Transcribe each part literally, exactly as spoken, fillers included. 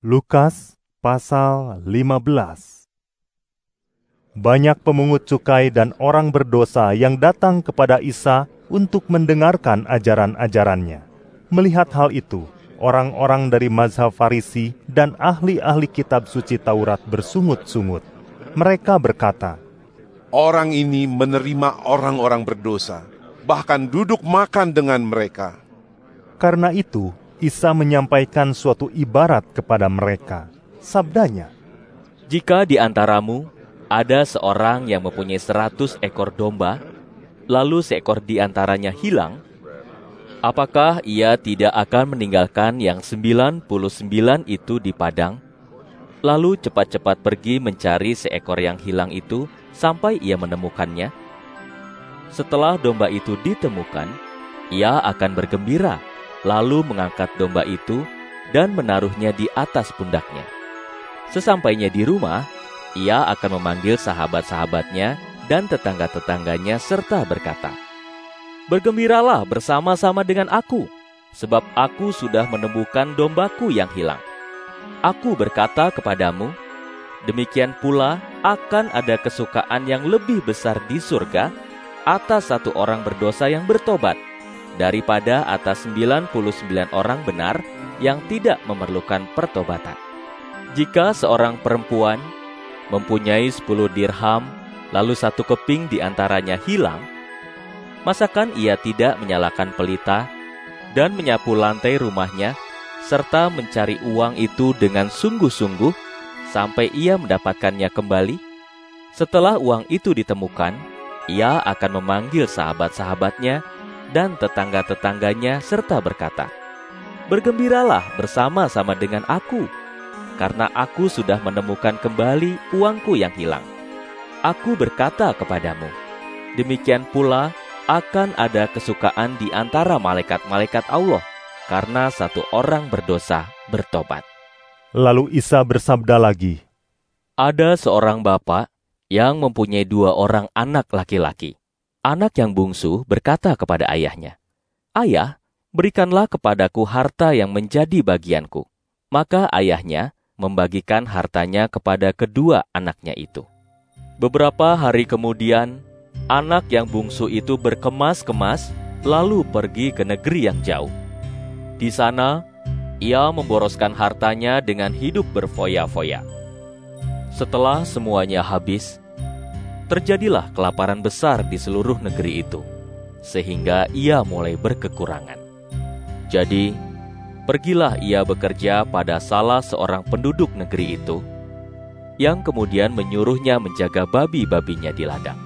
Lukas pasal lima belas. Banyak pemungut cukai dan orang berdosa yang datang kepada Isa untuk mendengarkan ajaran-ajarannya. Melihat hal itu, orang-orang dari mazhab Farisi dan ahli-ahli kitab suci Taurat bersungut-sungut. Mereka berkata, "Orang ini menerima orang-orang berdosa, bahkan duduk makan dengan mereka." Karena itu, Isa menyampaikan suatu ibarat kepada mereka. Sabdanya, "Jika di antaramu ada seorang yang mempunyai seratus ekor domba, lalu seekor di antaranya hilang, apakah ia tidak akan meninggalkan yang sembilan puluh sembilan itu di padang, lalu cepat-cepat pergi mencari seekor yang hilang itu sampai ia menemukannya? Setelah domba itu ditemukan, ia akan bergembira, lalu mengangkat domba itu dan menaruhnya di atas pundaknya. Sesampainya di rumah, ia akan memanggil sahabat-sahabatnya dan tetangga-tetangganya serta berkata, 'Bergembiralah bersama-sama dengan aku, sebab aku sudah menemukan dombaku yang hilang.' Aku berkata kepadamu, demikian pula akan ada kesukaan yang lebih besar di surga atas satu orang berdosa yang bertobat, daripada atas sembilan puluh sembilan orang benar yang tidak memerlukan pertobatan. Jika seorang perempuan mempunyai sepuluh dirham, lalu satu keping di antaranya hilang, masakan ia tidak menyalakan pelita dan menyapu lantai rumahnya, serta mencari uang itu dengan sungguh-sungguh sampai ia mendapatkannya kembali? Setelah uang itu ditemukan, ia akan memanggil sahabat-sahabatnya dan tetangga-tetangganya serta berkata, 'Bergembiralah bersama-sama dengan aku, karena aku sudah menemukan kembali uangku yang hilang.' Aku berkata kepadamu, demikian pula akan ada kesukaan di antara malaikat-malaikat Allah karena satu orang berdosa bertobat." Lalu Isa bersabda lagi, "Ada seorang bapa yang mempunyai dua orang anak laki-laki. Anak yang bungsu berkata kepada ayahnya, 'Ayah, berikanlah kepadaku harta yang menjadi bagianku.' Maka ayahnya membagikan hartanya kepada kedua anaknya itu. Beberapa hari kemudian, anak yang bungsu itu berkemas-kemas lalu pergi ke negeri yang jauh. Di sana, ia memboroskan hartanya dengan hidup berfoya-foya. Setelah semuanya habis, terjadilah kelaparan besar di seluruh negeri itu, sehingga ia mulai berkekurangan. Jadi, pergilah ia bekerja pada salah seorang penduduk negeri itu, yang kemudian menyuruhnya menjaga babi-babinya di ladang.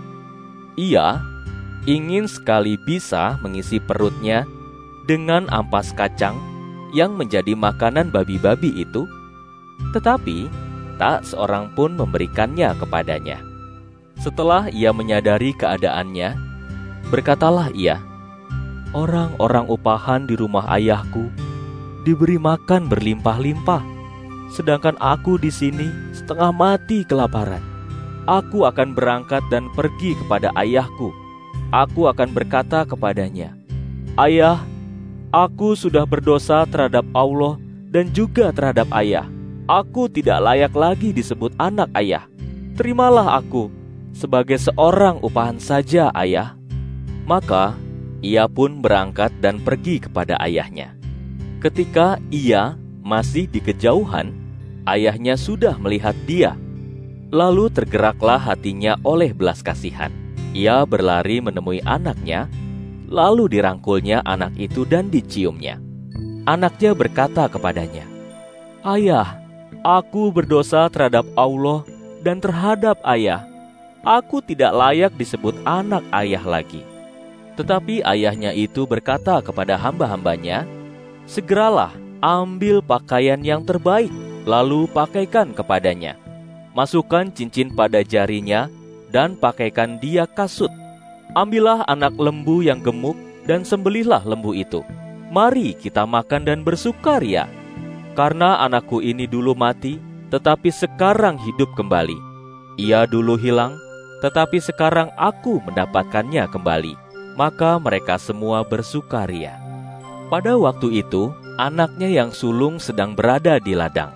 Ia ingin sekali bisa mengisi perutnya dengan ampas kacang yang menjadi makanan babi-babi itu, tetapi tak seorang pun memberikannya kepadanya. Setelah ia menyadari keadaannya, berkatalah ia, 'Orang-orang upahan di rumah ayahku diberi makan berlimpah-limpah, sedangkan aku di sini setengah mati kelaparan. Aku akan berangkat dan pergi kepada ayahku. Aku akan berkata kepadanya, Ayah, aku sudah berdosa terhadap Allah dan juga terhadap ayah. Aku tidak layak lagi disebut anak ayah. Terimalah aku sebagai seorang upahan saja, ayah.' Maka ia pun berangkat dan pergi kepada ayahnya. Ketika ia masih di kejauhan, ayahnya sudah melihat dia. Lalu tergeraklah hatinya oleh belas kasihan. Ia berlari menemui anaknya, lalu dirangkulnya anak itu dan diciumnya. Anaknya berkata kepadanya, 'Ayah, aku berdosa terhadap Allah dan terhadap ayah. Aku tidak layak disebut anak ayah lagi.' Tetapi ayahnya itu berkata kepada hamba-hambanya, 'Segeralah ambil pakaian yang terbaik, lalu pakaikan kepadanya. Masukkan cincin pada jarinya dan pakaikan dia kasut. Ambillah anak lembu yang gemuk dan sembelihlah lembu itu. Mari kita makan dan bersukaria. Karena anakku ini dulu mati, tetapi sekarang hidup kembali. Ia dulu hilang, tetapi sekarang aku mendapatkannya kembali.' Maka mereka semua bersukaria. Pada waktu itu, anaknya yang sulung sedang berada di ladang.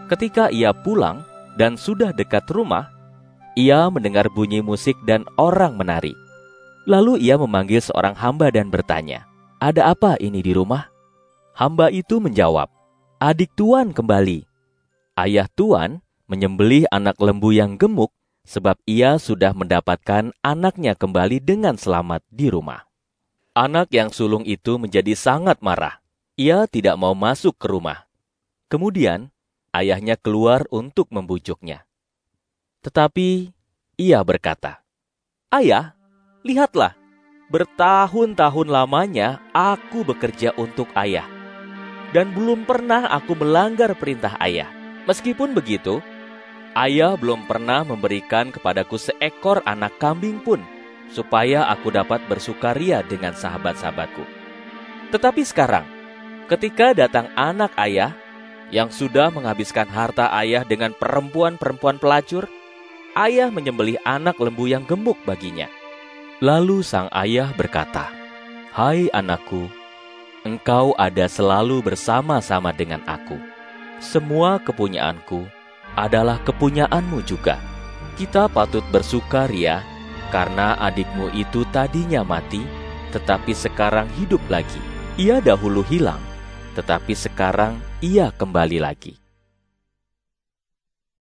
Ketika ia pulang dan sudah dekat rumah, ia mendengar bunyi musik dan orang menari. Lalu ia memanggil seorang hamba dan bertanya, "Ada apa ini di rumah?" Hamba itu menjawab, "Adik tuan kembali. Ayah tuan menyembelih anak lembu yang gemuk sebab ia sudah mendapatkan anaknya kembali dengan selamat di rumah." Anak yang sulung itu menjadi sangat marah. Ia tidak mau masuk ke rumah. Kemudian ayahnya keluar untuk membujuknya. Tetapi ia berkata, "Ayah, lihatlah, bertahun-tahun lamanya aku bekerja untuk ayah, dan belum pernah aku melanggar perintah ayah. Meskipun begitu, ayah belum pernah memberikan kepadaku seekor anak kambing pun, supaya aku dapat bersukaria dengan sahabat-sahabatku. Tetapi sekarang, ketika datang anak ayah, yang sudah menghabiskan harta ayah dengan perempuan-perempuan pelacur, ayah menyembelih anak lembu yang gemuk baginya." Lalu sang ayah berkata, "Hai anakku, engkau ada selalu bersama-sama dengan aku. Semua kepunyaanku adalah kepunyaanmu juga. Kita patut bersukaria karena adikmu itu tadinya mati, tetapi sekarang hidup lagi. Ia dahulu hilang, tetapi sekarang ia kembali lagi."